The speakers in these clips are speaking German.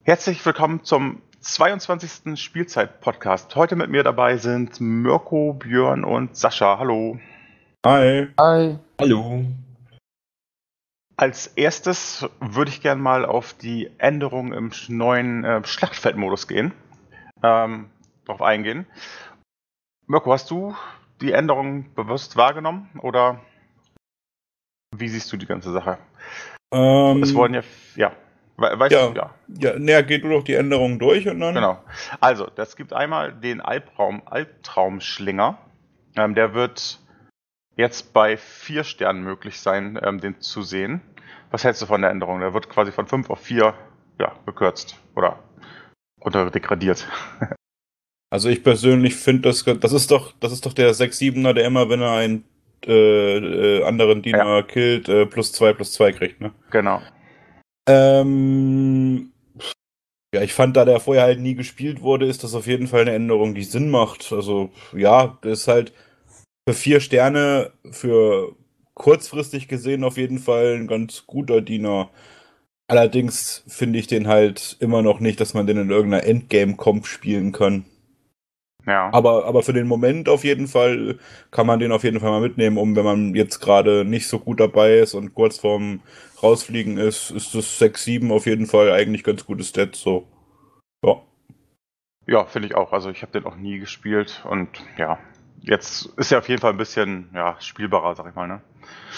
Herzlich willkommen zum 22. Spielzeit-Podcast. Heute mit mir dabei sind Mirko, Björn und Sascha. Hallo. Hi. Hi. Hallo. Als erstes würde ich gerne mal auf die Änderungen im neuen Schlachtfeldmodus gehen. Darauf eingehen. Mirko, hast du die Änderungen bewusst wahrgenommen oder wie siehst du die ganze Sache? Es wurden weißt du, ja. Ja, geht du doch die Änderungen durch und dann. Genau. Also, es gibt einmal den Albtraumschlinger. Der wird jetzt bei 4 Sternen möglich sein, den zu sehen. Was hältst du von der Änderung? Der wird quasi von 5 auf 4 gekürzt oder degradiert. Also ich persönlich finde, das ist doch der 6-7er, der immer, wenn er einen anderen Diener killt, +2/+2 kriegt, ne? Genau. Ja, ich fand, da der vorher halt nie gespielt wurde, ist das auf jeden Fall eine Änderung, die Sinn macht. Also, ja, das ist halt für 4 Sterne, für kurzfristig gesehen auf jeden Fall ein ganz guter Diener. Allerdings finde ich den halt immer noch nicht, dass man den in irgendeiner Endgame-Comp spielen kann. Ja. Aber für den Moment auf jeden Fall kann man den auf jeden Fall mal mitnehmen, wenn man jetzt gerade nicht so gut dabei ist und kurz vorm Rausfliegen ist das 6-7 auf jeden Fall eigentlich ganz gutes Stat, so. Ja. Ja, finde ich auch. Also ich habe den auch nie gespielt und ja, jetzt ist er auf jeden Fall ein bisschen spielbarer, sag ich mal, ne?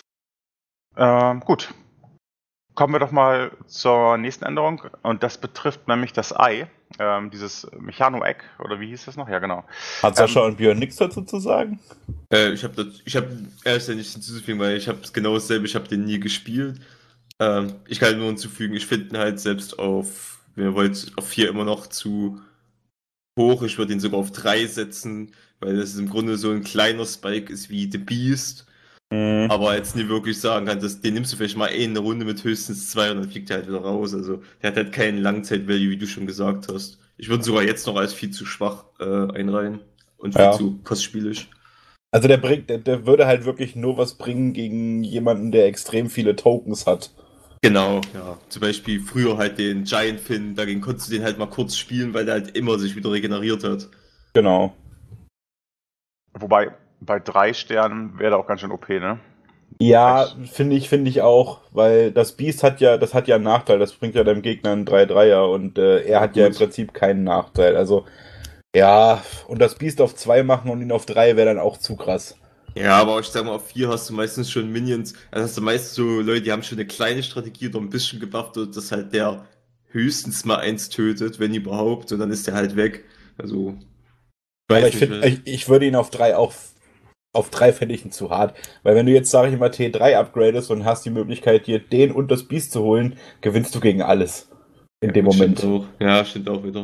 Gut. Kommen wir doch mal zur nächsten Änderung und das betrifft nämlich das Ei, dieses Mechano-Egg, oder wie hieß das noch? Ja, genau. Hat Sascha und Björn nichts dazu zu sagen? Ich habe ehrlich gesagt nichts hinzuzufügen, weil ich habe genau dasselbe, ich habe den nie gespielt. Ich kann nur hinzufügen, ich finde ihn halt selbst wenn ihr wollt, auf 4 immer noch zu hoch. Ich würde ihn sogar auf 3 setzen, weil das im Grunde so ein kleiner Spike ist wie The Beast. Aber jetzt nie wirklich sagen kann, den nimmst du vielleicht mal eine Runde mit höchstens 2 und dann fliegt er halt wieder raus. Also der hat halt keinen Langzeit-Value, wie du schon gesagt hast. Ich würde ihn sogar jetzt noch als viel zu schwach einreihen und viel zu kostspielig. Also der würde halt wirklich nur was bringen gegen jemanden, der extrem viele Tokens hat. Genau, ja. Zum Beispiel früher halt den Giant Finn, dagegen konntest du den halt mal kurz spielen, weil der halt immer sich wieder regeneriert hat. Genau. Wobei, bei 3 Sternen wäre der auch ganz schön OP, ne? Ja, finde ich auch, weil das Beast hat ja einen Nachteil, das bringt ja deinem Gegner einen 3-3er und er hat ja im Prinzip keinen Nachteil. Also, ja, und das Beast auf 2 machen und ihn auf 3 wäre dann auch zu krass. Ja, aber ich sag mal, auf 4 hast du meistens schon Minions, also hast du meist so Leute, die haben schon eine kleine Strategie oder ein bisschen gebufft, dass halt der höchstens mal 1 tötet, wenn überhaupt, und dann ist der halt weg. Also, Aber ich würde ihn auf 3 auch. Auf 3 fände ich ihn zu hart. Weil wenn du jetzt, sage ich mal, T3 upgradest und hast die Möglichkeit, dir den und das Biest zu holen, gewinnst du gegen alles. In dem Moment. Stimmt auch. Ja, stimmt auch wieder.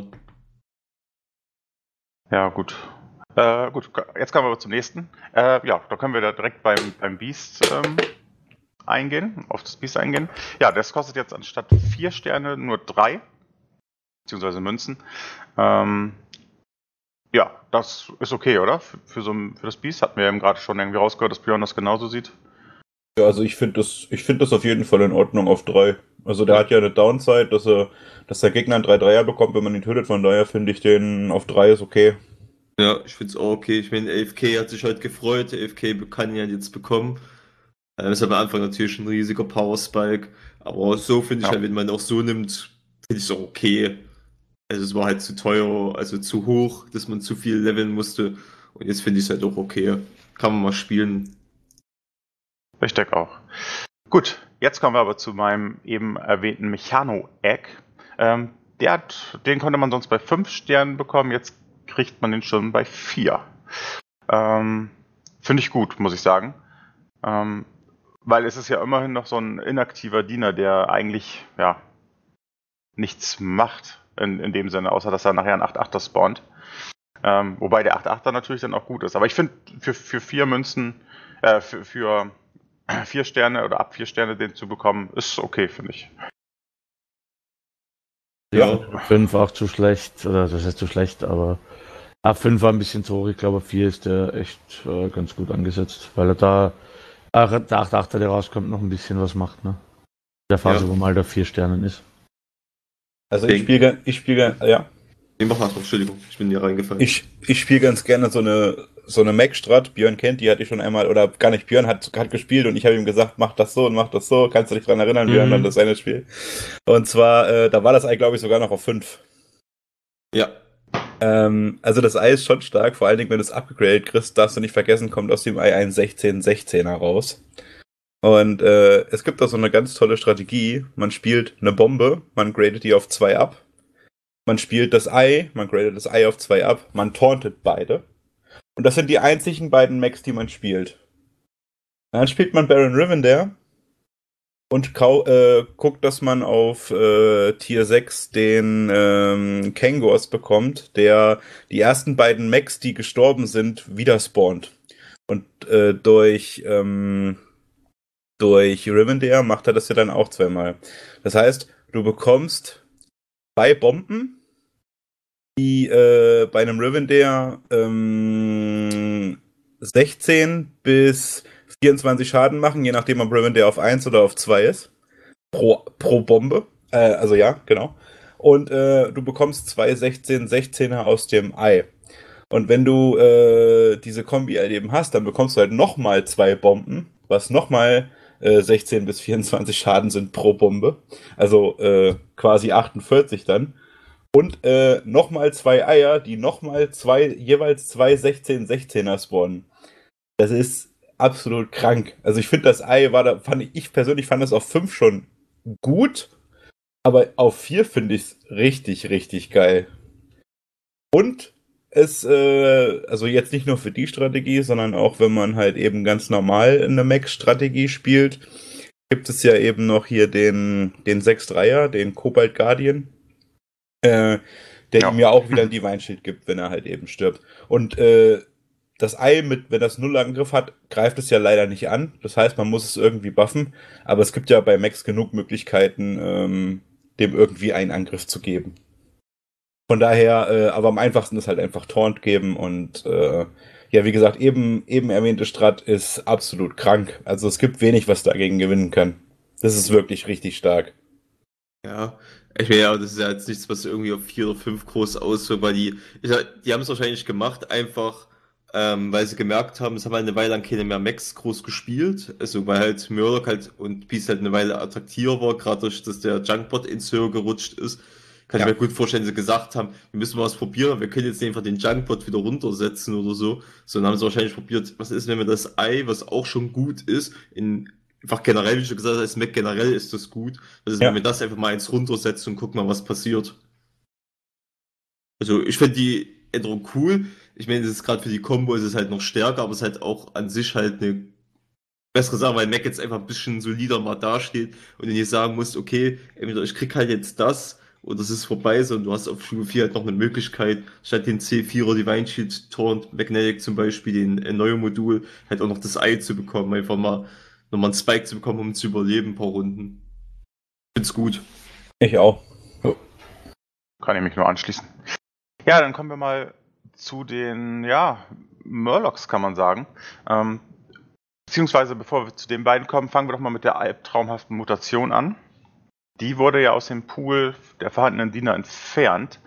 Ja, gut. Gut, jetzt kommen wir aber zum nächsten. Da können wir da direkt beim Beast auf das Beast eingehen. Ja, das kostet jetzt anstatt 4 Sterne nur 3, beziehungsweise Münzen. Ja, das ist okay, oder? Für das Beast hatten wir eben gerade schon irgendwie rausgehört, dass Björn das genauso sieht. Ja, also ich finde das auf jeden Fall in Ordnung auf 3. Also der hat ja eine Downside, dass der Gegner einen 3-3er bekommt, wenn man ihn tötet, von daher finde ich den auf 3 ist okay. Ja, ich finde es auch okay. Ich meine, AFK hat sich halt gefreut, AFK kann ihn ja jetzt bekommen. Das ist am Anfang natürlich ein riesiger Power-Spike, aber so finde ich halt, wenn man auch so nimmt, finde ich es auch okay. Also es war halt zu teuer, also zu hoch, dass man zu viel leveln musste. Und jetzt finde ich es halt auch okay. Kann man mal spielen. Ich denke auch. Gut, jetzt kommen wir aber zu meinem eben erwähnten Mechano-Egg. Den konnte man sonst bei 5 Sternen bekommen, jetzt kriegt man den schon bei 4. Finde ich gut, muss ich sagen. Weil es ist ja immerhin noch so ein inaktiver Diener, der eigentlich nichts macht in dem Sinne, außer dass er nachher ein 8-8er spawnt. Wobei der 8-8er natürlich dann auch gut ist. Aber ich finde, für 4 Münzen, für 4 Sterne oder ab 4 Sterne den zu bekommen, ist okay, finde ich. Ja, 5 auch zu schlecht, oder das heißt zu schlecht, aber ab 5 war ein bisschen zu hoch. Ich glaube, 4 ist der echt ganz gut angesetzt, weil er da der 8-8er, der rauskommt, noch ein bisschen was macht, ne? Der Phase, wo mal der 4 Sternen ist. Also ich spiele, ja. Nee, mach mal, Entschuldigung, ich bin hier reingefallen. Ich spiele ganz gerne so eine Mac-Strat. Björn kennt die, hatte ich schon einmal, oder gar nicht, Björn hat gespielt und ich habe ihm gesagt, mach das so und mach das so. Kannst du dich dran erinnern, Björn, an das eine Spiel? Und zwar, da war das Ei, glaube ich, sogar noch auf 5. Ja. Also das Ei ist schon stark, vor allen Dingen, wenn du es abgegradet kriegst, darfst du nicht vergessen, kommt aus dem Ei ein 16-16er raus. Und es gibt auch so eine ganz tolle Strategie. Man spielt eine Bombe, man gradet die auf 2 ab. Man spielt das Ei, man gradet das Ei auf 2 ab, man tauntet beide. Und das sind die einzigen beiden Mechs, die man spielt. Dann spielt man Baron Rivendare und guckt, dass man auf Tier 6 den Kangors bekommt, der die ersten beiden Mechs, die gestorben sind, wieder spawnt. Und durch Rivendare macht er das ja dann auch 2-mal. Das heißt, du bekommst 2 Bomben, die bei einem Rivendare 16 bis 24 Schaden machen, je nachdem ob Rivendare auf 1 oder auf 2 ist. Pro Bombe. Also ja, genau. Und du bekommst 2 16-16er aus dem Ei. Und wenn du diese Kombi halt eben hast, dann bekommst du halt nochmal 2 Bomben, was nochmal 16 bis 24 Schaden sind pro Bombe. Also quasi 48 dann. Und nochmal 2 Eier, die nochmal jeweils 2 16-16er spawnen. Das ist absolut krank. Also ich finde, das Ei ich persönlich fand das auf 5 schon gut, aber auf 4 finde ich es richtig, richtig geil. Und also jetzt nicht nur für die Strategie, sondern auch wenn man halt eben ganz normal eine Mech-Strategie spielt, gibt es ja eben noch hier den 6-3er, den Cobalt Guardian, der ihm ja auch wieder ein Divine Shield gibt, wenn er halt eben stirbt. Und das Ei, wenn das Null-Angriff hat, greift es ja leider nicht an. Das heißt, man muss es irgendwie buffen. Aber es gibt ja bei Max genug Möglichkeiten, dem irgendwie einen Angriff zu geben. Von daher, aber am einfachsten ist halt einfach Taunt geben und ja, wie gesagt, eben erwähnte Strat ist absolut krank. Also es gibt wenig, was dagegen gewinnen kann. Das ist wirklich richtig stark. Ja, ich meine, ja, das ist ja jetzt nichts, was irgendwie auf 4 oder 5 groß auswirkt, weil die haben es wahrscheinlich gemacht, einfach, weil sie gemerkt haben, es haben halt eine Weile lang keine mehr Max groß gespielt, also weil halt Murloc halt und Peace halt eine Weile attraktiver war, gerade durch, dass der Junkbot ins Höher gerutscht ist. Kann ich mir gut vorstellen, dass sie gesagt haben, wir müssen mal was probieren, wir können jetzt nicht einfach den Junkbot wieder runtersetzen oder so, sondern haben sie wahrscheinlich probiert, was ist, wenn wir das Ei, was auch schon gut ist, einfach generell, wie du gesagt hast, als Mac generell ist das gut, also wenn wir das einfach mal eins runtersetzen und gucken mal, was passiert. Also ich finde die Änderung cool, ich meine, das ist gerade für die Combo ist es halt noch stärker, aber es ist halt auch an sich halt eine bessere Sache, weil Mac jetzt einfach ein bisschen solider mal dasteht und du nicht sagen musst, okay, entweder ich krieg halt jetzt das oder es ist vorbei, sondern du hast auf Stufe 4 halt noch eine Möglichkeit, statt den C4er Divine Shield, Taunt, Magnetic zum Beispiel, den neuen Modul, halt auch noch das Ei zu bekommen, einfach mal nochmal einen Spike zu bekommen, um zu überleben, ein paar Runden. Find's gut. Ich auch. Kann ich mich nur anschließen. Ja, dann kommen wir mal zu den, Murlocs, kann man sagen. Beziehungsweise, bevor wir zu den beiden kommen, fangen wir doch mal mit der albtraumhaften Mutation an. Die wurde ja aus dem Pool der vorhandenen Diener entfernt.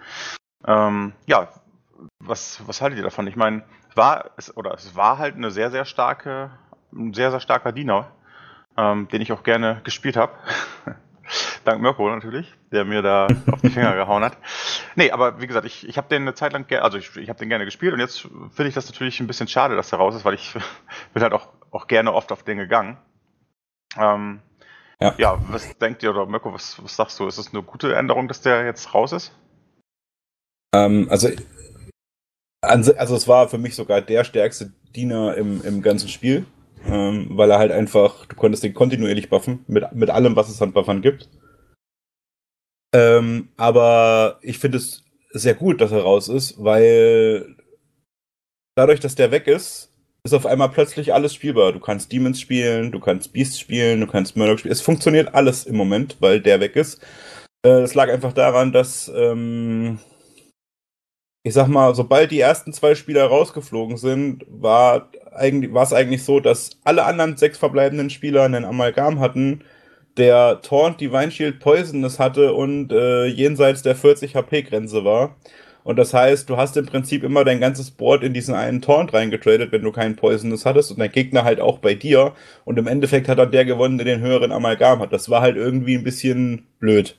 Was haltet ihr davon? Ich meine, es war halt ein sehr, sehr starker Diener, den ich auch gerne gespielt habe. Dank Mirko natürlich, der mir da auf die Finger gehauen hat. Nee, aber wie gesagt, ich habe den eine Zeit lang ich habe den gerne gespielt und jetzt finde ich das natürlich ein bisschen schade, dass er raus ist, weil ich bin halt auch gerne oft auf den gegangen. Ja, was denkt ihr oder Mirko, was sagst du? Ist es eine gute Änderung, dass der jetzt raus ist? Also es war für mich sogar der stärkste Diener im ganzen Spiel, weil er halt einfach, du konntest den kontinuierlich buffen, mit allem, was es an Buffern gibt. Aber ich finde es sehr gut, dass er raus ist, weil dadurch, dass der weg ist auf einmal plötzlich alles spielbar. Du kannst Demons spielen, du kannst Beasts spielen, du kannst Murloc spielen. Es funktioniert alles im Moment, weil der weg ist. Es lag einfach daran, dass ich sag mal, sobald die ersten 2 Spieler rausgeflogen sind, war es eigentlich so, dass alle anderen 6 verbleibenden Spieler einen Amalgam hatten, der Taunt Divine Shield Poisonous hatte und jenseits der 40 HP-Grenze war. Und das heißt, du hast im Prinzip immer dein ganzes Board in diesen einen Taunt reingetradet, wenn du keinen Poisonous hattest und dein Gegner halt auch bei dir. Und im Endeffekt hat dann der gewonnen, der den höheren Amalgam hat. Das war halt irgendwie ein bisschen blöd.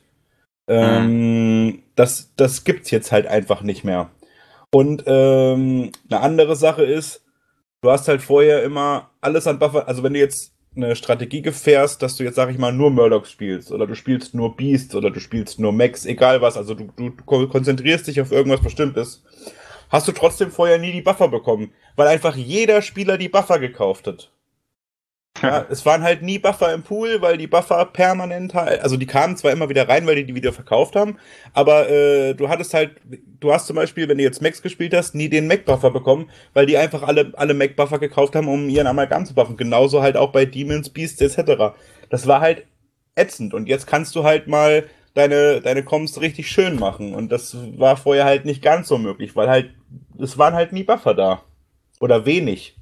Das gibt's jetzt halt einfach nicht mehr. Und eine andere Sache ist, du hast halt vorher immer alles an Buffer, also wenn du jetzt eine Strategie gefährst, dass du jetzt, sag ich mal, nur Murlocs spielst oder du spielst nur Beasts oder du spielst nur Mechs, egal was, also du konzentrierst dich auf irgendwas Bestimmtes, hast du trotzdem vorher nie die Buffer bekommen, weil einfach jeder Spieler die Buffer gekauft hat. Ja, es waren halt nie Buffer im Pool, weil die Buffer permanent halt, also die kamen zwar immer wieder rein, weil die wieder verkauft haben, aber du hast zum Beispiel, wenn du jetzt Mechs gespielt hast, nie den Mech-Buffer bekommen, weil die einfach alle Mech-Buffer gekauft haben, um ihren Amalgam zu buffen. Genauso halt auch bei Demons, Beasts etc. Das war halt ätzend und jetzt kannst du halt mal deine Comms richtig schön machen und das war vorher halt nicht ganz so möglich, weil halt, es waren halt nie Buffer da. Oder wenig.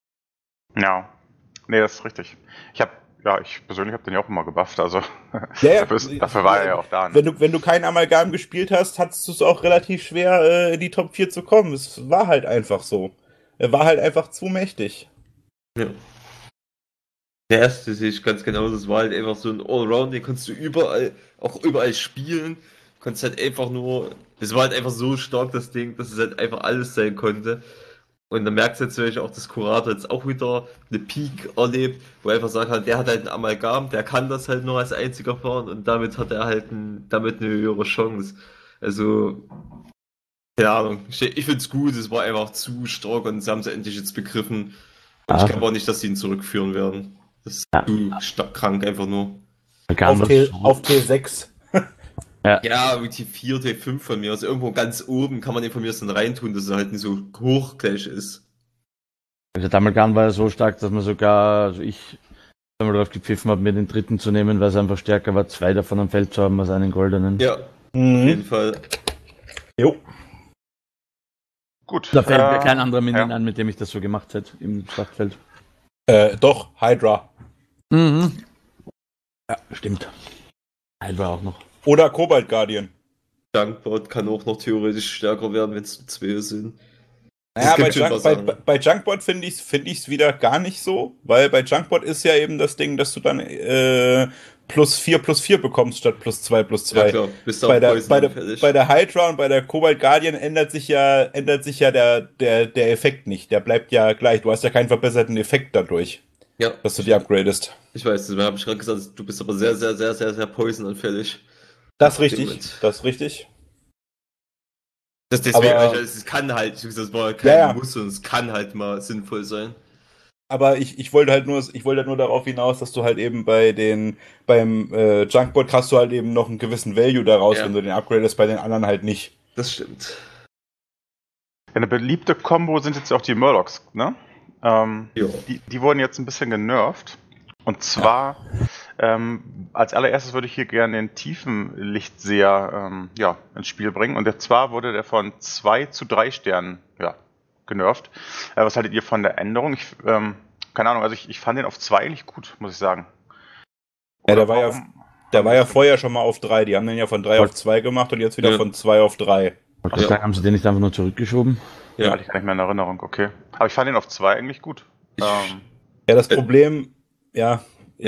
Ja. Nee, das ist richtig. Ich persönlich habe den ja auch immer gebufft, also Ja, dafür war er ja auch da. Ne? Wenn du kein Amalgam gespielt hast, hattest du es auch relativ schwer, in die Top 4 zu kommen. Es war halt einfach so. Er war halt einfach zu mächtig. Ja. Der erste sehe ich ganz genau, das war halt einfach so ein Allround, den konntest du überall spielen. Konntest halt einfach nur, das war halt einfach so stark, das Ding, dass es halt einfach alles sein konnte. Und dann merkst du jetzt natürlich auch, dass Kurator jetzt auch wieder eine Peak erlebt, wo er einfach sagt, halt, der hat halt ein Amalgam, der kann das halt nur als einziger fahren und damit hat er halt damit eine höhere Chance. Also, keine Ahnung, ich find's gut, es war einfach zu stark und sie haben es endlich jetzt begriffen. Und ich glaube auch nicht, dass sie ihn zurückführen werden. Das ist zu krank einfach nur. Auf T6. Ja, mit T4, T5 von mir. Also irgendwo ganz oben kann man den von mir dann reintun, dass er halt nicht so hoch gleich ist. Also Damalgan war ja so stark, dass man sogar, also ich einmal darauf gepfiffen habe, mir den dritten zu nehmen, weil es einfach stärker war, 2 davon am Feld zu haben als einen goldenen. Ja, auf jeden Fall. Jo. Gut. Da fällt mir kein anderer Minion an, mit dem ich das so gemacht hätte im Schlachtfeld. Doch, Hydra. Mhm. Ja, stimmt. Hydra auch noch. Oder Cobalt Guardian. Junkbot kann auch noch theoretisch stärker werden, wenn es 2 sind. Naja, bei Junkbot finde ich's wieder gar nicht so, weil bei Junkbot ist ja eben das Ding, dass du dann +4/+4 bekommst statt +2/+2. Ja, klar. Bist bei der Hydra und bei der Cobalt Guardian ändert sich ja der Effekt nicht. Der bleibt ja gleich. Du hast ja keinen verbesserten Effekt dadurch. Ja. Dass du die upgradest. Ich weiß, das habe ich gerade gesagt, du bist aber sehr, sehr, sehr, sehr, sehr poisonanfällig. Das ist richtig. Deswegen, es kann halt, das war kein Muss und es kann halt mal sinnvoll sein. Aber ich wollte halt nur darauf hinaus, dass du halt eben beim Junkbot hast du halt eben noch einen gewissen Value daraus, wenn du den upgradest, bei den anderen halt nicht. Das stimmt. Eine beliebte Combo sind jetzt auch die Murlocs, ne? Die wurden jetzt ein bisschen genervt. Und zwar, als allererstes würde ich hier gerne den Tiefenlichtseher ins Spiel bringen. Und zwar wurde der von 2 zu 3 Sternen genervt. Was haltet ihr von der Änderung? Keine Ahnung, also ich fand den auf 2 eigentlich gut, muss ich sagen. Oder der war ja vorher schon mal auf 3. Die haben den ja von 3 auf 2 gemacht und jetzt wieder von 2 auf 3. Haben sie den nicht einfach nur zurückgeschoben? Ja, hatte ich gar nicht mehr in Erinnerung, okay. Aber ich fand den auf 2 eigentlich gut. Das Problem... Ja.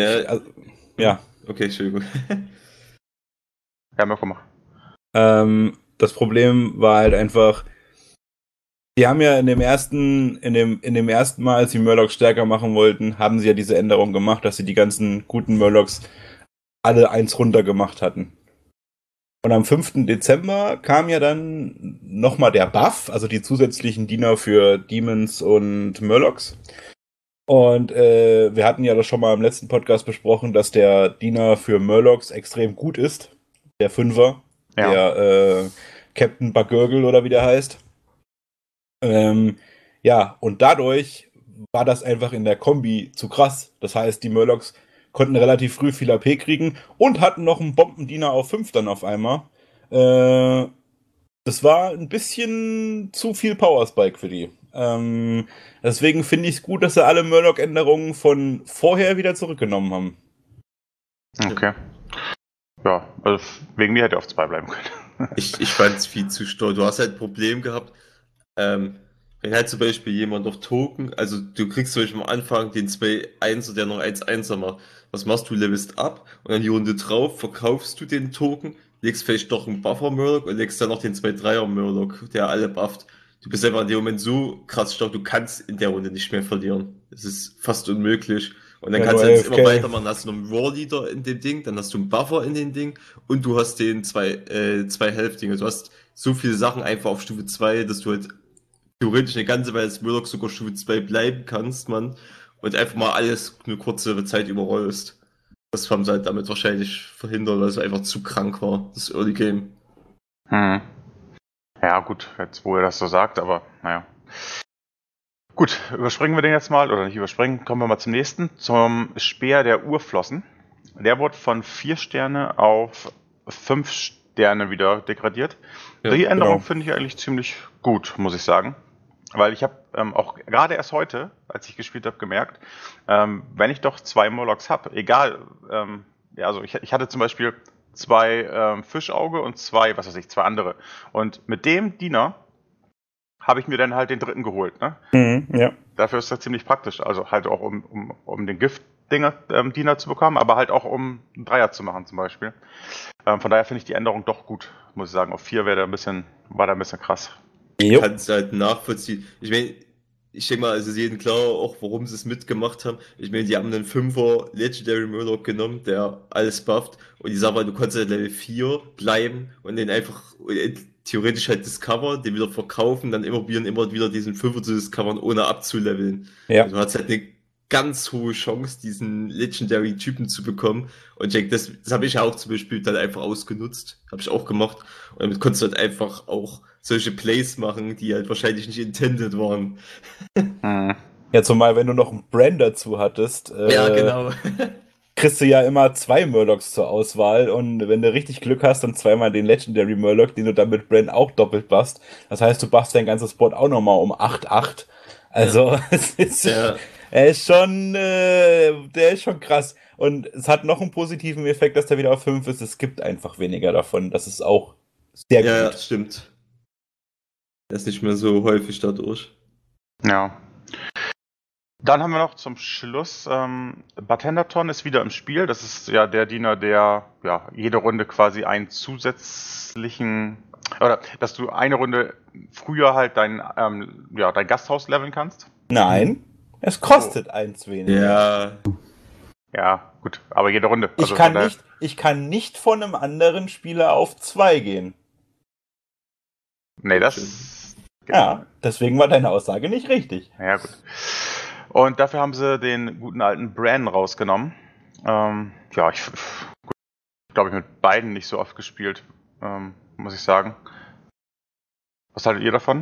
Okay, Entschuldigung. Ja, Mirko, mach. Das Problem war halt einfach, die haben ja in dem ersten Mal, als sie Murlocs stärker machen wollten, haben sie ja diese Änderung gemacht, dass sie die ganzen guten Murlocs alle 1 runter gemacht hatten. Und am 5. Dezember kam ja dann nochmal der Buff, also die zusätzlichen Diener für Demons und Murlocs. Und wir hatten ja das schon mal im letzten Podcast besprochen, dass der Diener für Murlocs extrem gut ist. Der 5er. Ja. Der Captain Bagurgle oder wie der heißt. Und dadurch war das einfach in der Kombi zu krass. Das heißt, die Murlocs konnten relativ früh viel AP kriegen und hatten noch einen Bombendiener auf 5 dann auf einmal. Das war ein bisschen zu viel Powerspike für die. Deswegen finde ich es gut, dass sie alle Murloc-Änderungen von vorher wieder zurückgenommen haben. Okay. Ja, also wegen mir hätte er auf 2 bleiben können. Ich fand es viel zu stark. Du hast halt ein Problem gehabt, wenn halt zum Beispiel jemand auf Token, also du kriegst zum Beispiel am Anfang den 2-1er, der noch 1-1er macht. Was machst du? Levelst ab und dann die Runde drauf, verkaufst du den Token, legst vielleicht doch einen Buffer-Murloc und legst dann noch den 2-3er-Murloc, der alle bufft. Du bist einfach in dem Moment so krass stark, du kannst in der Runde nicht mehr verlieren. Es ist fast unmöglich. Und dann Ja, kannst nur du jetzt immer AFK. weitermachen, hast du noch einen War-Leader in dem Ding, dann hast du einen Buffer in dem Ding und du hast den zwei Health-Dinge. Du hast so viele Sachen einfach auf Stufe 2, dass du halt theoretisch eine ganze Weile als Murloc sogar Stufe 2 bleiben kannst, man. Und einfach mal alles eine kurze Zeit überrollst. Das haben sie halt damit wahrscheinlich verhindert, weil es einfach zu krank war, das Early Game. Hm. Ja, gut, jetzt wo ihr das so sagt, aber naja. Gut, überspringen wir den jetzt mal, oder nicht überspringen, kommen wir mal zum nächsten, zum Speer der Urflossen. Der wurde von 4 Sterne auf 5 Sterne wieder degradiert. Ja, Die Änderung genau. finde ich eigentlich ziemlich gut, muss ich sagen. Weil ich habe auch gerade erst heute, als ich gespielt habe, gemerkt, wenn ich doch 2 Murlocs habe, egal, ja, also ich hatte zum Beispiel 2 Fischauge und 2, was weiß ich, 2 andere. Und mit dem Diener habe ich mir dann halt den dritten geholt. Ne? Ja. Dafür ist das ziemlich praktisch. Also halt auch um den Gift-Diener zu bekommen, aber halt auch um einen Dreier zu machen zum Beispiel. Von daher finde ich die Änderung doch gut, muss ich sagen. Auf 4 war da ein bisschen krass. Jo. Kann es halt nachvollziehen. Ich meine, ich denke mal, es ist jedem klar, auch warum sie es mitgemacht haben. Ich meine, die haben einen 5er Legendary Murloc genommen, der alles bufft. Und ich sag mal, du konntest halt Level 4 bleiben und den einfach theoretisch halt discover, den wieder verkaufen, dann immer wieder diesen 5er zu discovern, ohne abzuleveln. Ja. Also du hast halt eine ganz hohe Chance, diesen Legendary-Typen zu bekommen. Und ich denke, das habe ich ja auch zum Beispiel dann einfach ausgenutzt. Habe ich auch gemacht. Und damit konntest du halt einfach auch solche Plays machen, die halt wahrscheinlich nicht intended waren. Hm. Ja, zumal wenn du noch einen Brand dazu hattest, Ja, genau. kriegst du ja immer 2 Murlocs zur Auswahl und wenn du richtig Glück hast, dann zweimal den Legendary Murloc, den du dann mit Brand auch doppelt buffst. Das heißt, du buffst dein ganzes Board auch nochmal um 8-8. Also, es ist, Ja. der ist schon krass. Und es hat noch einen positiven Effekt, dass der wieder auf 5 ist. Es gibt einfach weniger davon. Das ist auch sehr Ja, gut. stimmt. Der ist nicht mehr so häufig dadurch. Ja. Dann haben wir noch zum Schluss, Bartenderton ist wieder im Spiel. Das ist ja der Diener, der ja jede Runde quasi einen zusätzlichen, oder dass du eine Runde früher halt dein Gasthaus leveln kannst. Nein, es kostet eins weniger. Ja, Ja, gut, aber jede Runde. Ich Also kann, von daher- nicht, ich kann nicht von einem anderen Spieler auf 2 gehen. Nee, das. Ja, deswegen war deine Aussage nicht richtig. Ja, gut. Und dafür haben sie den guten alten Bran rausgenommen. Ja, ich glaube, ich mit beiden nicht so oft gespielt, muss ich sagen. Was haltet ihr davon?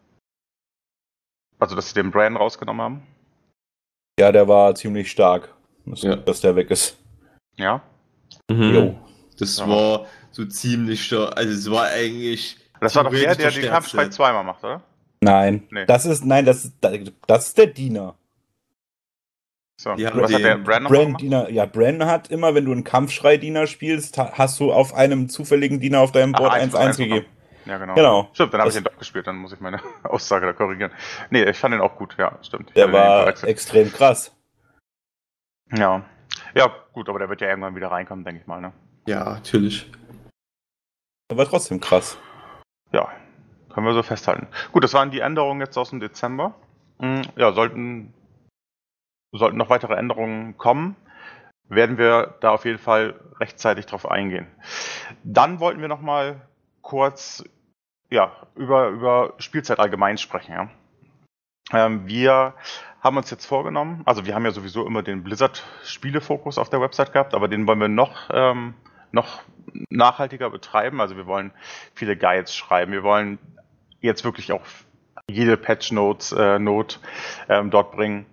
Also, dass sie den Bran rausgenommen haben? Ja, der war ziemlich stark, Ja. dass der weg ist. Ja. Jo. Das Ja. war so ziemlich stark. Also es war eigentlich. Das war doch der theoretisch den der Kampfschrei Stärkste. zweimal macht, oder? Nein, Nee. das ist der Diener. So. Die haben Was hat der den Bran nochmal gemacht? Bran-Diener, ja, Bran hat immer, wenn du einen Kampfschrei-Diener spielst, hast du auf einem zufälligen Diener auf deinem Board 1-1 gegeben. Ja, genau. Genau. Stimmt, dann habe ich Das- den doch gespielt, dann muss ich meine Aussage da korrigieren. Nee, ich fand den auch gut, ja, stimmt. Ich Der hatte den war verwechselt. extrem krass. Ja. Ja, gut, aber der wird ja irgendwann wieder reinkommen, denke ich mal, ne? Ja, natürlich. Der war trotzdem krass. Ja, können wir so festhalten. Gut, das waren die Änderungen jetzt aus dem Dezember. Ja, sollten noch weitere Änderungen kommen, werden wir da auf jeden Fall rechtzeitig drauf eingehen. Dann wollten wir noch mal kurz über Spielzeit allgemein sprechen. Ja? Wir haben uns jetzt vorgenommen, also wir haben ja sowieso immer den Blizzard-Spielefokus auf der Website gehabt, aber den wollen wir noch nachhaltiger betreiben. Also wir wollen viele Guides schreiben, wir wollen jetzt wirklich auch jede Patch-Note dort bringen.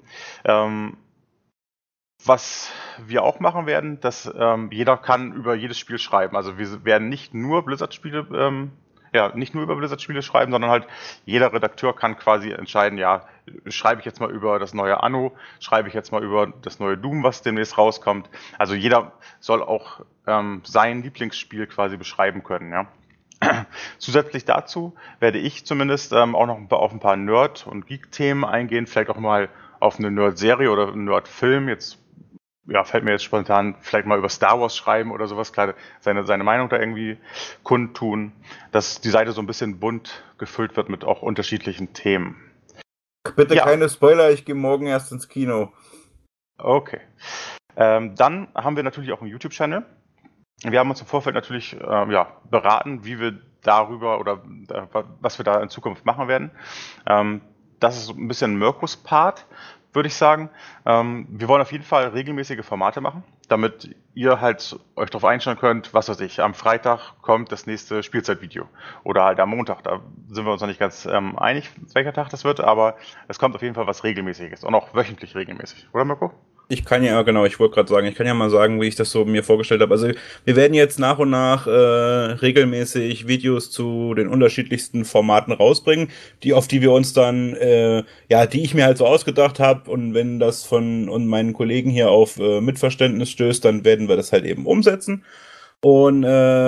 Was wir auch machen werden, dass jeder kann über jedes Spiel schreiben. Also wir werden nicht nur Blizzard-Spiele ja, nicht nur über Blizzard-Spiele schreiben, sondern halt jeder Redakteur kann quasi entscheiden, ja, schreibe ich jetzt mal über das neue Anno, schreibe ich jetzt mal über das neue Doom, was demnächst rauskommt. Also jeder soll auch sein Lieblingsspiel quasi beschreiben können, ja. Zusätzlich dazu werde ich zumindest auch noch auf ein paar Nerd- und Geek-Themen eingehen, vielleicht auch mal auf eine Nerd-Serie oder einen Nerd-Film. Jetzt ja, fällt mir jetzt spontan vielleicht mal über Star Wars schreiben oder sowas, klar, seine Meinung da irgendwie kundtun, dass die Seite so ein bisschen bunt gefüllt wird mit auch unterschiedlichen Themen. Bitte Ja. keine Spoiler, ich gehe morgen erst ins Kino. Okay. Dann haben wir natürlich auch einen YouTube-Channel. Wir haben uns im Vorfeld natürlich beraten, wie wir darüber oder was wir da in Zukunft machen werden. Das ist so ein bisschen Mirkus Part, würde ich sagen. Wir wollen auf jeden Fall regelmäßige Formate machen, damit ihr halt euch darauf einstellen könnt, was weiß ich, am Freitag kommt das nächste Spielzeitvideo oder halt am Montag. Da sind wir uns noch nicht ganz einig, welcher Tag das wird, aber es kommt auf jeden Fall was Regelmäßiges und auch wöchentlich regelmäßig. Oder Mirko? Ich kann ja, genau, ich wollte gerade sagen, ich kann ja mal sagen, wie ich das so mir vorgestellt habe. Also wir werden jetzt nach und nach regelmäßig Videos zu den unterschiedlichsten Formaten rausbringen, auf die wir uns dann, die ich mir halt so ausgedacht habe. Und wenn das von meinen Kollegen hier auf Mitverständnis stößt, dann werden wir das halt eben umsetzen. Und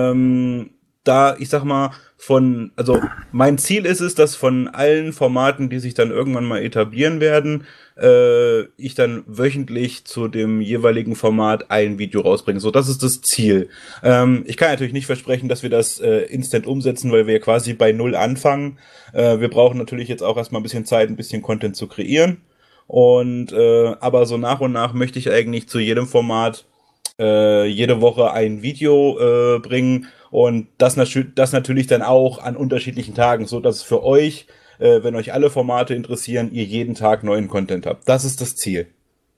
ich sag mal, mein Ziel ist es, dass von allen Formaten, die sich dann irgendwann mal etablieren werden, ich dann wöchentlich zu dem jeweiligen Format ein Video rausbringe. So, das ist das Ziel. Ich kann natürlich nicht versprechen, dass wir das instant umsetzen, weil wir quasi bei Null anfangen. Wir brauchen natürlich jetzt auch erstmal ein bisschen Zeit, ein bisschen Content zu kreieren. Und aber so nach und nach möchte ich eigentlich zu jedem Format jede Woche ein Video bringen und das natürlich dann auch an unterschiedlichen Tagen, so dass es für euch, wenn euch alle Formate interessieren, ihr jeden Tag neuen Content habt. Das ist das Ziel.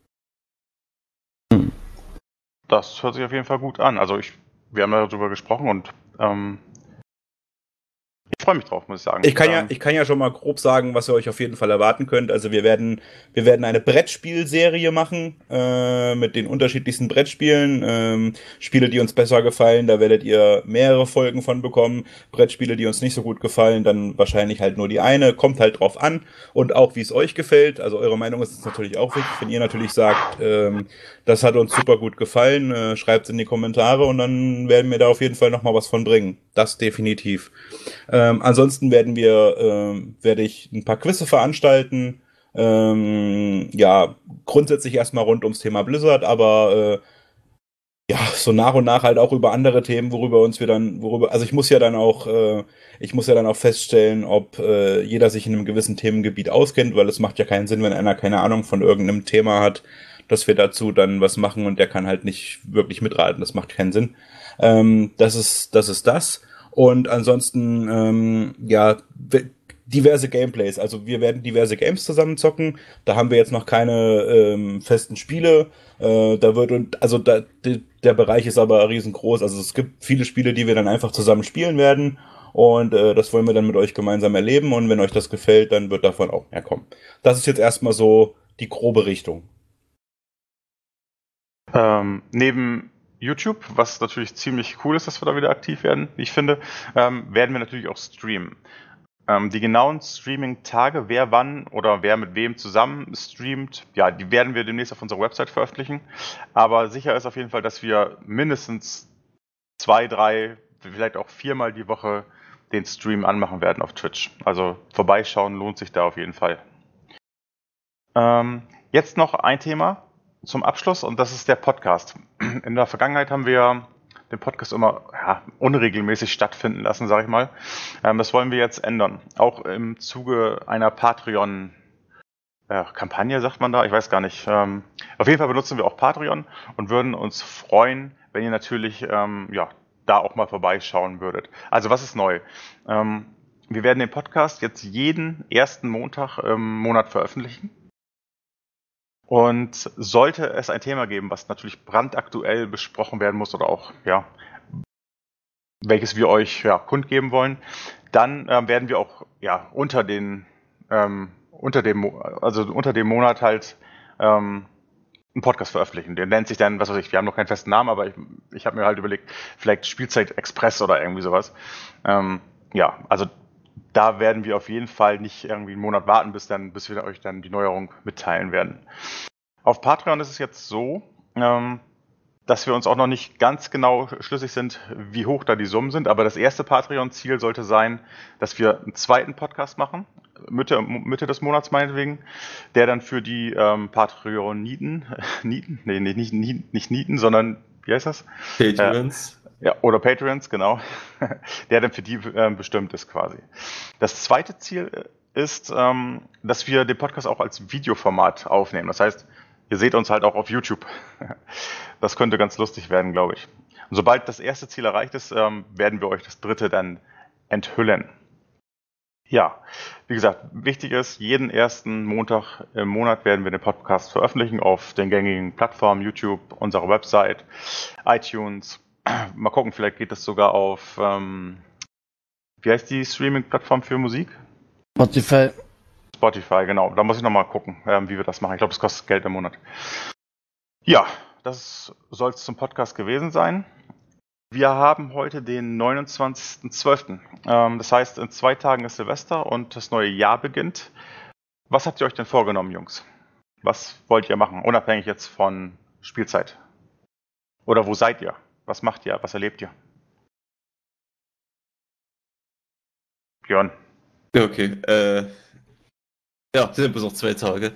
Das hört sich auf jeden Fall gut an. Also wir haben darüber gesprochen und ich freue mich drauf, muss ich sagen. Ich kann ja schon mal grob sagen, was ihr euch auf jeden Fall erwarten könnt. Also wir werden eine Brettspielserie machen mit den unterschiedlichsten Brettspielen. Spiele, die uns besser gefallen, da werdet ihr mehrere Folgen von bekommen. Brettspiele, die uns nicht so gut gefallen, dann wahrscheinlich halt nur die eine. Kommt halt drauf an und auch wie es euch gefällt. Also eure Meinung ist natürlich auch wichtig. Wenn ihr natürlich sagt, das hat uns super gut gefallen, schreibt es in die Kommentare und dann werden wir da auf jeden Fall nochmal was von bringen. Das definitiv. Ansonsten werde ich ein paar Quizze veranstalten. Grundsätzlich erstmal rund ums Thema Blizzard, aber so nach und nach halt auch über andere Themen, also ich muss ja dann auch feststellen, ob jeder sich in einem gewissen Themengebiet auskennt, weil es macht ja keinen Sinn, wenn einer keine Ahnung von irgendeinem Thema hat, dass wir dazu dann was machen und der kann halt nicht wirklich mitraten. Das macht keinen Sinn. Das ist das. Und ansonsten, diverse Gameplays. Also wir werden diverse Games zusammen zocken. Da haben wir jetzt noch keine festen Spiele. Der Bereich ist aber riesengroß. Also es gibt viele Spiele, die wir dann einfach zusammen spielen werden. Und das wollen wir dann mit euch gemeinsam erleben. Und wenn euch das gefällt, dann wird davon auch mehr kommen. Das ist jetzt erstmal so die grobe Richtung. Neben YouTube, was natürlich ziemlich cool ist, dass wir da wieder aktiv werden, wie ich finde, werden wir natürlich auch streamen. Die genauen Streaming-Tage, wer wann oder wer mit wem zusammen streamt, ja, die werden wir demnächst auf unserer Website veröffentlichen. Aber sicher ist auf jeden Fall, dass wir mindestens 2, 3, vielleicht auch 4-mal die Woche den Stream anmachen werden auf Twitch. Also vorbeischauen lohnt sich da auf jeden Fall. Jetzt noch ein Thema zum Abschluss und das ist der Podcast. In der Vergangenheit haben wir den Podcast immer unregelmäßig stattfinden lassen, sage ich mal. Das wollen wir jetzt ändern. Auch im Zuge einer Patreon-Kampagne, sagt man da, ich weiß gar nicht. Auf jeden Fall benutzen wir auch Patreon und würden uns freuen, wenn ihr natürlich da auch mal vorbeischauen würdet. Also was ist neu? Wir werden den Podcast jetzt jeden ersten Montag im Monat veröffentlichen. Und sollte es ein Thema geben, was natürlich brandaktuell besprochen werden muss oder auch, welches wir euch kundgeben wollen, dann werden wir auch unter dem Monat halt einen Podcast veröffentlichen. Der nennt sich dann, was weiß ich, wir haben noch keinen festen Namen, aber ich habe mir halt überlegt, vielleicht Spielzeit Express oder irgendwie sowas. ja, also da werden wir auf jeden Fall nicht irgendwie einen Monat warten, bis wir euch dann die Neuerung mitteilen werden. Auf Patreon ist es jetzt so, dass wir uns auch noch nicht ganz genau schlüssig sind, wie hoch da die Summen sind. Aber das erste Patreon-Ziel sollte sein, dass wir einen zweiten Podcast machen, Mitte des Monats meinetwegen, der dann für die Patreon-Nieten, nee, nicht Nieten, sondern, wie heißt das? Patreons. Ja, oder Patreons, genau. Der dann für die bestimmt ist quasi. Das zweite Ziel ist, dass wir den Podcast auch als Videoformat aufnehmen. Das heißt, ihr seht uns halt auch auf YouTube. Das könnte ganz lustig werden, glaube ich. Und sobald das erste Ziel erreicht ist, werden wir euch das dritte dann enthüllen. Ja, wie gesagt, wichtig ist, jeden ersten Montag im Monat werden wir den Podcast veröffentlichen auf den gängigen Plattformen, YouTube, unserer Website, iTunes. Mal gucken, vielleicht geht das sogar auf, wie heißt die Streaming-Plattform für Musik? Spotify, genau. Da muss ich nochmal gucken, wie wir das machen. Ich glaube, das kostet Geld im Monat. Ja, das soll es zum Podcast gewesen sein. Wir haben heute den 29.12. Das heißt, in 2 Tagen ist Silvester und das neue Jahr beginnt. Was habt ihr euch denn vorgenommen, Jungs? Was wollt ihr machen, unabhängig jetzt von Spielzeit? Oder wo seid ihr? Was macht ihr? Was erlebt ihr? Björn. Okay, ja, sind bloß noch 2 Tage.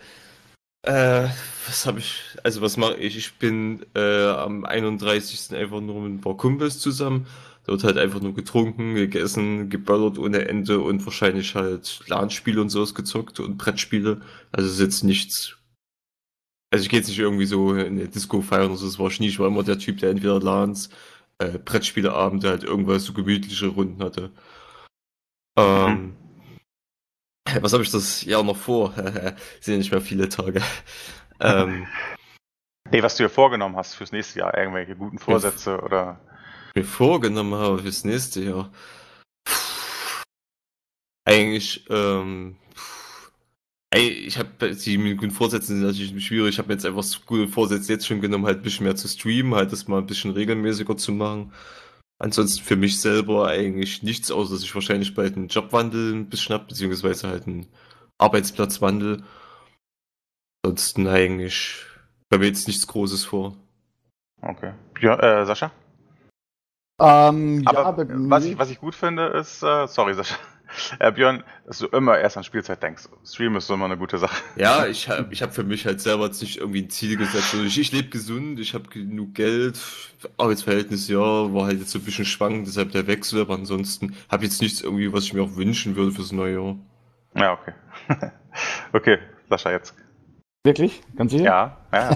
Was mache ich? Ich bin am 31. einfach nur mit ein paar Kumpels zusammen. Da wird halt einfach nur getrunken, gegessen, geböllert ohne Ende und wahrscheinlich halt LAN-Spiele und sowas gezockt und Brettspiele. Also es ist jetzt nichts. Also ich gehe jetzt nicht irgendwie so in eine Disco feiern oder so, das war ich nie. Ich war immer der Typ, der entweder LANs, Brettspieleabende, halt irgendwas so gemütliche Runden hatte. Was habe ich das Jahr noch vor? Sind ja nicht mehr viele Tage. Nee, was du dir vorgenommen hast fürs nächste Jahr, irgendwelche guten Vorsätze oder. Mir vorgenommen habe fürs nächste Jahr. Eigentlich, ich habe die mit guten Vorsätzen sind natürlich schwierig. Ich habe mir jetzt einfach so gute Vorsätze jetzt schon genommen, halt ein bisschen mehr zu streamen, halt das mal ein bisschen regelmäßiger zu machen. Ansonsten für mich selber eigentlich nichts, außer dass ich wahrscheinlich bald einen Jobwandel ein bisschen habe, beziehungsweise halt einen Arbeitsplatzwandel. Ansonsten eigentlich bei mir jetzt nichts Großes vor. Okay. Ja, Sascha? Aber was ich gut finde, ist, sorry Sascha, Björn, dass du immer erst an Spielzeit denkst. Stream ist so immer eine gute Sache. Ja, ich hab für mich halt selber jetzt nicht irgendwie ein Ziel gesetzt. Also ich lebe gesund, ich habe genug Geld, Arbeitsverhältnis, ja, war halt jetzt so ein bisschen schwankend, deshalb der Wechsel, aber ansonsten habe ich jetzt nichts irgendwie, was ich mir auch wünschen würde fürs neue Jahr. Ja, okay. Okay, Sascha jetzt. Wirklich? Ganz sicher? Ja.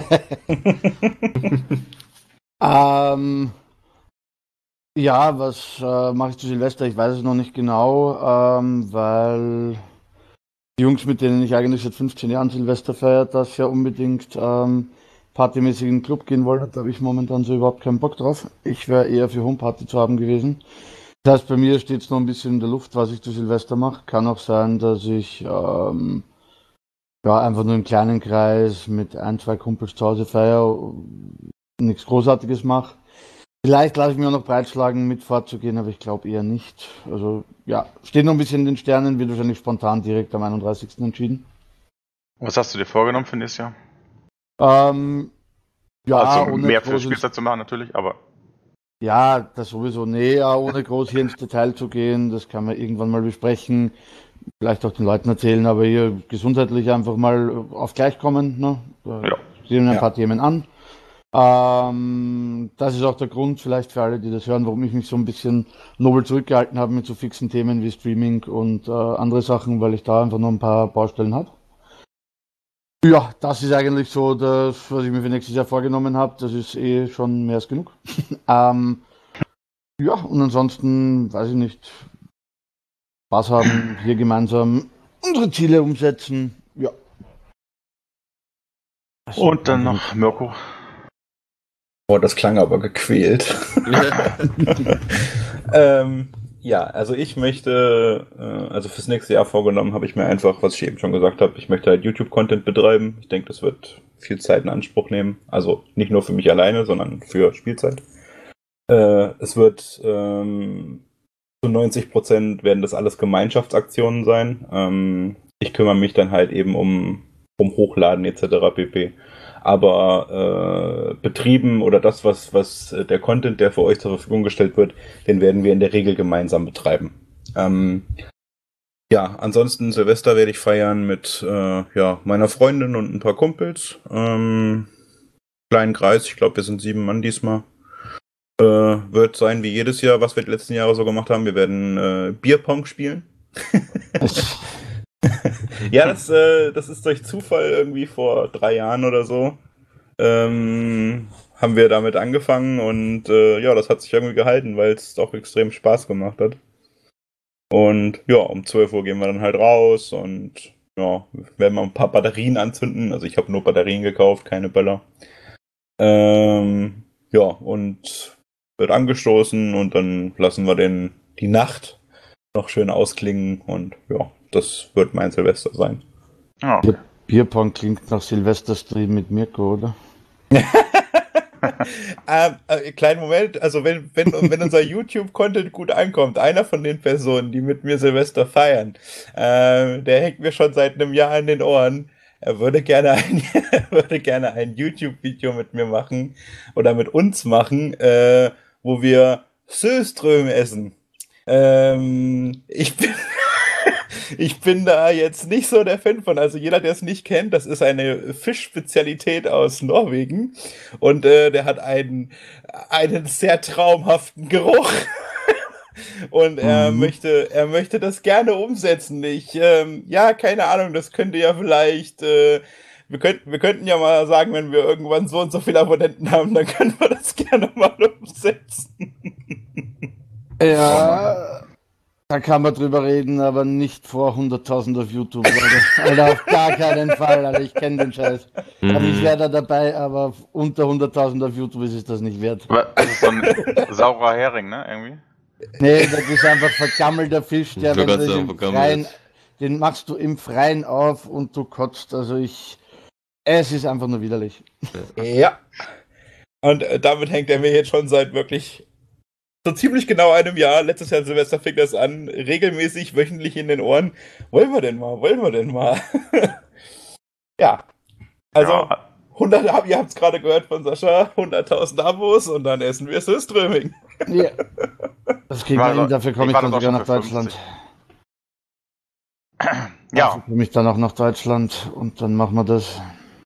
Ja, was mache ich zu Silvester? Ich weiß es noch nicht genau, weil die Jungs, mit denen ich eigentlich seit 15 Jahren Silvester feiere, das ja unbedingt partymäßig in den Club gehen wollen. Da habe ich momentan so überhaupt keinen Bock drauf. Ich wäre eher für Homeparty zu haben gewesen. Das heißt, bei mir steht es noch ein bisschen in der Luft, was ich zu Silvester mache. Kann auch sein, dass ich ja, einfach nur im kleinen Kreis mit 1, 2 Kumpels zu Hause feiere, nichts Großartiges mache. Vielleicht lasse ich mir auch noch breitschlagen, mit fortzugehen, aber ich glaube eher nicht. Also ja, steht noch ein bisschen in den Sternen, wird wahrscheinlich spontan direkt am 31. entschieden. Was hast du dir vorgenommen für nächstes Jahr? Ja, also ohne mehr für großes- Spielzeit zu machen natürlich, aber Ja, das sowieso. Nee, ja, ohne groß hier ins Detail zu gehen, das kann man irgendwann mal besprechen. Vielleicht auch den Leuten erzählen, aber hier gesundheitlich einfach mal auf gleich kommen. Ne? ja. Sehen ein paar Themen an. Das ist auch der Grund, vielleicht für alle, die das hören, warum ich mich so ein bisschen nobel zurückgehalten habe mit so fixen Themen wie Streaming und andere Sachen, weil ich da einfach noch ein paar Baustellen habe. Ja, das ist eigentlich so das, was ich mir für nächstes Jahr vorgenommen habe. Das ist eh schon mehr als genug. Ja, und ansonsten, weiß ich nicht, Spaß haben, hier gemeinsam unsere Ziele umsetzen. Ja. Und dann noch Mirko. Oh, das klang aber gequält. Ja, also ich möchte, also fürs nächste Jahr vorgenommen habe ich mir einfach, was ich eben schon gesagt habe, ich möchte halt YouTube-Content betreiben. Ich denke, das wird viel Zeit in Anspruch nehmen. Also nicht nur für mich alleine, sondern für Spielzeit. Es wird zu 90% werden das alles Gemeinschaftsaktionen sein. Ich kümmere mich dann halt eben um Hochladen etc. pp. Aber Betrieben oder das, was der Content, der für euch zur Verfügung gestellt wird, den werden wir in der Regel gemeinsam betreiben. Ja, ansonsten Silvester werde ich feiern mit meiner Freundin und ein paar Kumpels. Kleinen Kreis, ich glaube, wir sind 7 Mann diesmal. Wird sein wie jedes Jahr, was wir die letzten Jahre so gemacht haben. Wir werden Bierpong spielen. Ja, das ist durch Zufall irgendwie vor 3 Jahren oder so. Haben wir damit angefangen und das hat sich irgendwie gehalten, weil es doch extrem Spaß gemacht hat. Und ja, um 12 Uhr gehen wir dann halt raus und werden wir ein paar Batterien anzünden. Also ich habe nur Batterien gekauft, keine Böller. Und wird angestoßen und dann lassen wir die Nacht noch schön ausklingen und ja, das wird mein Silvester sein. Ja. Bierpong klingt nach Silvesterstream mit Mirko, oder? Kleinen Moment, also wenn unser YouTube-Content gut ankommt, einer von den Personen, die mit mir Silvester feiern, der hängt mir schon seit einem Jahr an den Ohren. Er würde gerne ein YouTube-Video mit mir machen oder mit uns machen, wo wir Sjöström essen. Ich bin da jetzt nicht so der Fan von. Also jeder, der es nicht kennt, das ist eine Fischspezialität aus Norwegen und der hat einen sehr traumhaften Geruch. Und er möchte das gerne umsetzen. Keine Ahnung, das könnte ja vielleicht, wir könnten ja mal sagen, wenn wir irgendwann so und so viele Abonnenten haben, dann können wir das gerne mal umsetzen. Ja, da kann man drüber reden, aber nicht vor 100.000 auf YouTube. Alter, auf gar keinen Fall, Alter, ich kenne den Scheiß. Also ich wäre da dabei, aber unter 100.000 auf YouTube ist es das nicht wert. Das ist so ein saurer Hering, ne, irgendwie? Nee, das ist einfach vergammelter Fisch, der wenn du das im Freien, den machst du im Freien auf und du kotzt. Also es ist einfach nur widerlich. Ja. Und damit hängt er mir jetzt schon seit wirklich so ziemlich genau einem Jahr, letztes Jahr Silvester fing das an, regelmäßig, wöchentlich in den Ohren. Wollen wir denn mal? Ja. Also, Ja. 100, ihr habt es gerade gehört von Sascha, 100.000 Abos und dann essen wir Sjöströming. Ja. Das kriegen wir hin, dafür komme ich dann sogar nach für Deutschland. 50. Dafür Ja. komme ich dann auch nach Deutschland und dann machen wir das.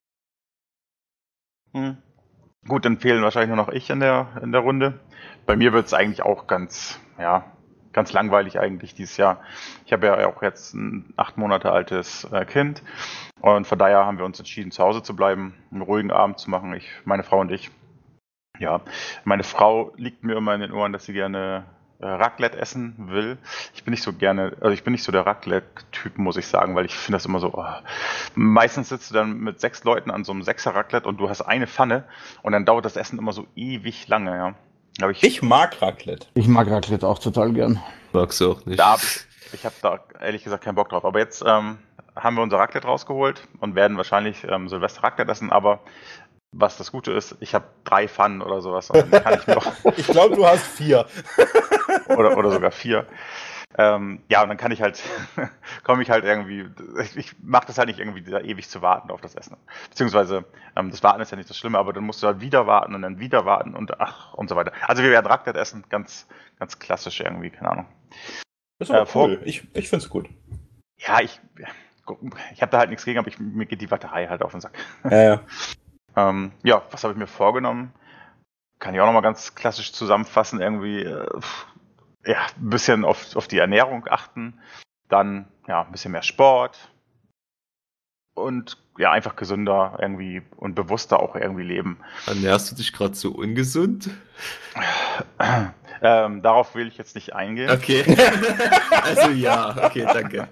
Gut, dann fehlen wahrscheinlich nur noch ich in der Runde. Bei mir wird es eigentlich auch ganz langweilig eigentlich dieses Jahr. Ich habe ja auch jetzt ein 8 Monate altes Kind und von daher haben wir uns entschieden, zu Hause zu bleiben, einen ruhigen Abend zu machen, meine Frau und ich. Ja, meine Frau liegt mir immer in den Ohren, dass sie gerne Raclette essen will. Ich bin nicht so der Raclette-Typ, muss ich sagen, weil ich finde das immer so, meistens sitzt du dann mit 6 Leuten an so einem 6er Raclette und du hast eine Pfanne und dann dauert das Essen immer so ewig lange, ja. Aber ich mag Raclette. Ich mag Raclette auch total gern. Magst du auch nicht. Ich habe da ehrlich gesagt keinen Bock drauf. Aber jetzt haben wir unser Raclette rausgeholt und werden wahrscheinlich Silvester Raclette essen, aber was das Gute ist, ich habe 3 Pfannen oder sowas. Und dann kann ich mir auch ich glaube, du hast 4. oder sogar 4. Und dann kann ich halt, komme ich halt irgendwie, ich mache das halt nicht irgendwie da ewig zu warten auf das Essen. Beziehungsweise, das Warten ist ja nicht das Schlimme, aber dann musst du halt wieder warten und dann wieder warten und und so weiter. Also wir werden Raclette essen, ganz, ganz klassisch irgendwie, keine Ahnung. Das ist aber cool, ich finde es gut. Ja, ich habe da halt nichts gegen, aber mir geht die Warterei halt auf den Sack. Ja. Was habe ich mir vorgenommen? Kann ich auch nochmal ganz klassisch zusammenfassen, irgendwie, ein bisschen auf die Ernährung achten, dann, ein bisschen mehr Sport und, einfach gesünder irgendwie und bewusster auch irgendwie leben. Ernährst du dich gerade so ungesund? Darauf will ich jetzt nicht eingehen. Okay. Also ja, okay, danke.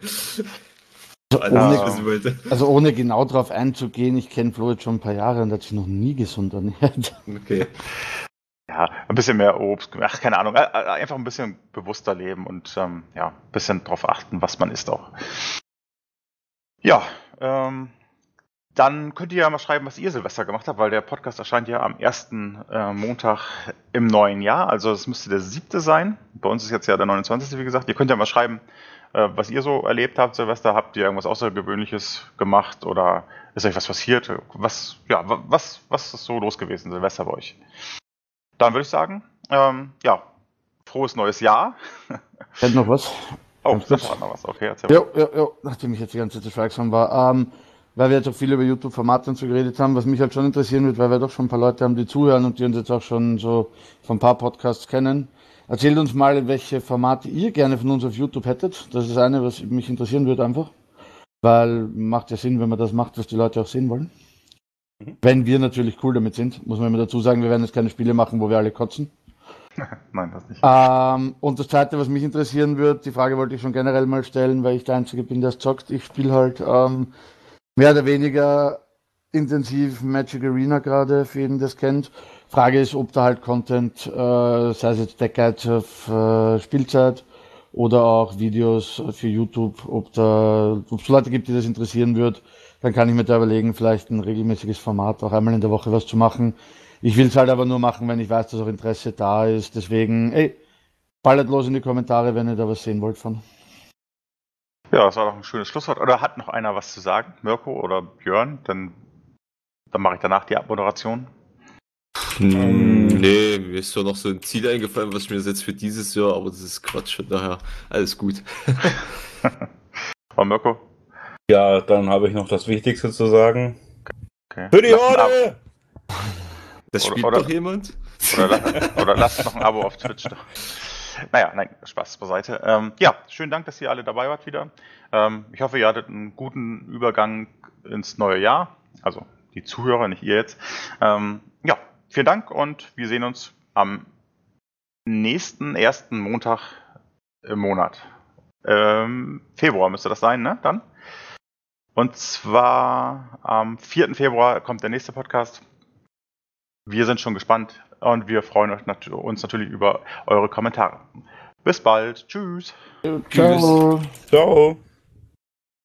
Also ohne genau drauf einzugehen, ich kenne Flo jetzt schon ein paar Jahre und hat sich noch nie gesund ernährt. Okay. Ja, ein bisschen mehr Obst, keine Ahnung, einfach ein bisschen bewusster leben und ein bisschen drauf achten, was man isst auch. Ja, Dann könnt ihr ja mal schreiben, was ihr Silvester gemacht habt, weil der Podcast erscheint ja am ersten Montag im neuen Jahr. Also es müsste der 7. sein. Bei uns ist jetzt ja der 29. wie gesagt. Ihr könnt ja mal schreiben, was ihr so erlebt habt, Silvester. Habt ihr irgendwas Außergewöhnliches gemacht oder ist euch was passiert? Was ist so los gewesen, Silvester bei euch? Dann würde ich sagen, frohes neues Jahr. Hätte noch was? Oh, Ganz das kurz. war noch was. Okay, erzähl mal. Jo, nachdem ich jetzt die ganze Zeit schweigsam war. Weil wir jetzt auch viel über YouTube-Formate und so geredet haben, was mich halt schon interessieren wird, weil wir doch schon ein paar Leute haben, die zuhören und die uns jetzt auch schon so von ein paar Podcasts kennen. Erzählt uns mal, welche Formate ihr gerne von uns auf YouTube hättet. Das ist eine, was mich interessieren würde einfach. Weil macht ja Sinn, wenn man das macht, was die Leute auch sehen wollen. Wenn wir natürlich cool damit sind, muss man immer dazu sagen, wir werden jetzt keine Spiele machen, wo wir alle kotzen. Nein, das nicht. Und das Zweite, was mich interessieren wird, die Frage wollte ich schon generell mal stellen, weil ich der Einzige bin, der es zockt. Ich spiele halt mehr oder weniger intensiv Magic Arena gerade, für jeden, der es kennt. Frage ist, ob da halt Content, sei es jetzt Deck Guides auf Spielzeit oder auch Videos für YouTube, ob es Leute gibt, die das interessieren wird, dann kann ich mir da überlegen, vielleicht ein regelmäßiges Format, auch einmal in der Woche was zu machen. Ich will es halt aber nur machen, wenn ich weiß, dass auch Interesse da ist. Deswegen, ballert los in die Kommentare, wenn ihr da was sehen wollt von. Ja, das war doch ein schönes Schlusswort. Oder hat noch einer was zu sagen? Mirko oder Björn? Dann mache ich danach die Abmoderation. Nee, mir ist so noch so ein Ziel eingefallen, was ich mir setze für dieses Jahr, aber das ist Quatsch, von daher alles gut. Und Mirko? Ja, dann habe ich noch das Wichtigste zu sagen. Okay. Für die Lasst ein Horde! Das spielt oder- doch jemand? Oder lasst noch ein Abo auf Twitch da. Naja, nein, Spaß beiseite. Schönen Dank, dass ihr alle dabei wart wieder. Ich hoffe, ihr hattet einen guten Übergang ins neue Jahr. Also die Zuhörer, nicht ihr jetzt. Vielen Dank und wir sehen uns am nächsten ersten Montag im Monat. Februar müsste das sein, ne? Dann. Und zwar am 4. Februar kommt der nächste Podcast. Wir sind schon gespannt und wir freuen uns natürlich über eure Kommentare. Bis bald. Tschüss. Ciao. Ciao.